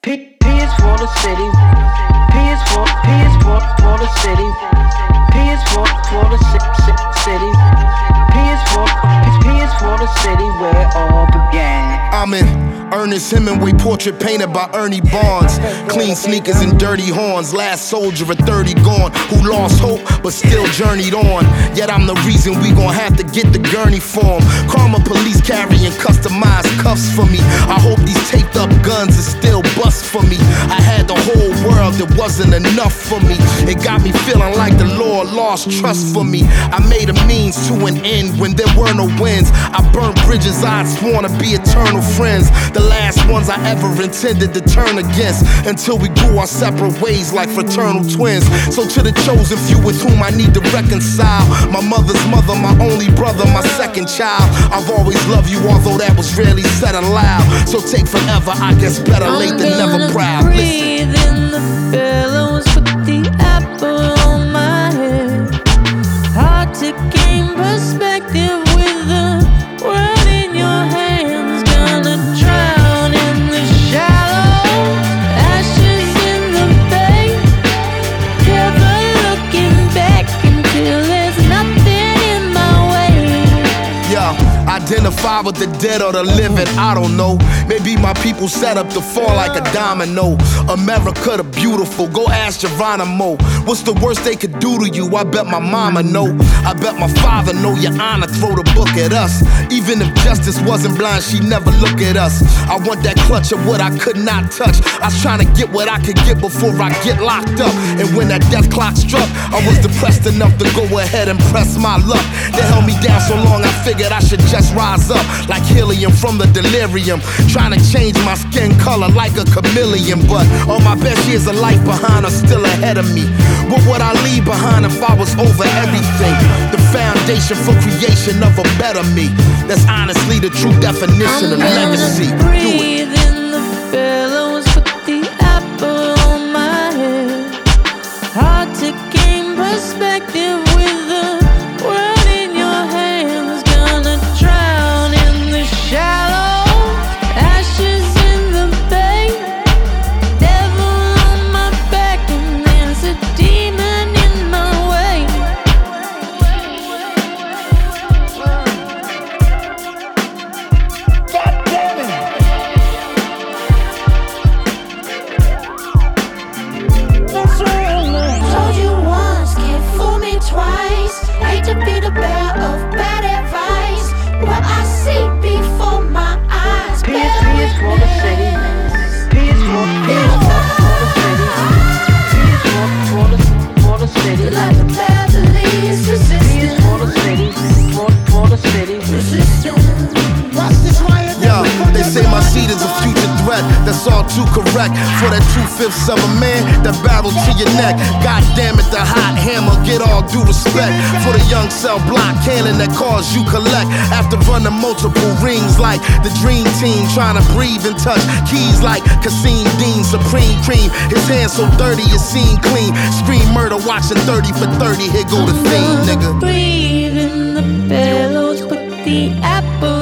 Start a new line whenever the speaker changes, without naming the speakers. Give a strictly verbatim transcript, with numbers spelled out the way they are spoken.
P, P is for the city. P is for, P is for, for the city. P is for, for the ci ci city. P is for, P is for the city where it all began.
I'm in Ernest Hemingway portrait painted by Ernie Barnes. Clean sneakers and dirty horns. Last soldier at thirty gone, who lost hope but still journeyed on. Yet I'm the reason we gon' have to get the gurney form. Karma police carrying customized cuffs for me. I hope these taped up guns are still bust for me. I had the whole world, it wasn't enough for me. It got me feeling like the Lord lost trust for me. I made a means to an end when there were no wins. I burnt bridges I'd sworn to be eternal friends. The last ones I ever intended to turn against, until we grew our separate ways like fraternal twins. So to the chosen few with whom I need to reconcile, my mother's mother, my only brother, my second child, I've always loved you, although that was rarely said aloud. So take forever, I guess better late than never proud.
Breathe in the billows, put the apple on my head. Hard to gain perspective with the world in your hands. Gonna drown in the shallow, ashes in the bay. Never looking back until there's nothing in my way.
Yeah, identify with the dead or the living, I don't know. Maybe my people set up to fall like a domino. America the beautiful, go ask Geronimo. What's the worst they could do to you? I bet my mama know. I bet my father know. Your honor, throw the book at us. Even if justice wasn't blind, she'd never look at us. I want that clutch of what I could not touch. I was trying to get what I could get before I get locked up. And when that death clock struck, I was depressed enough to go ahead and press my luck. They held me down so long I figured I should just rise up like helium from the delirium. Trying to change my skin color like a chameleon, but all my best years of life behind are still ahead of me. What would I leave behind if I was over everything? The foundation for creation of a better me. That's honestly the true definition of legacy. Do it.
Breathe in the billows, put the apple on my head. Hard to gain perspective with the world in your hands. Gonna drown in the shallow, ashes in the bay. Devil on my back and there's a demon in my way.
God damn it! That's real.
Told you once, can't fool me twice. Hate to be the bearer of bad advice. What I see before my eyes.
P is, P is for the city. P is for, P is for, for the city. P is for, for the, for the city.
Like the path that leads
P
resistance.
is for the city. For, for the city.
Yo, they say my seed is a future threat. That's all too correct. For that two-fifths of a man that battle to your neck. God damn it, the hot hammer, get all due respect. For the young cell block cannon that cause you collect. After running multiple rings like the dream team. Trying to breathe and touch keys like Kasim Dean. Supreme cream, his hands so dirty it seem clean. Scream murder, watching thirty for thirty. Here go the theme, nigga.
Breathe in the billows, put the apple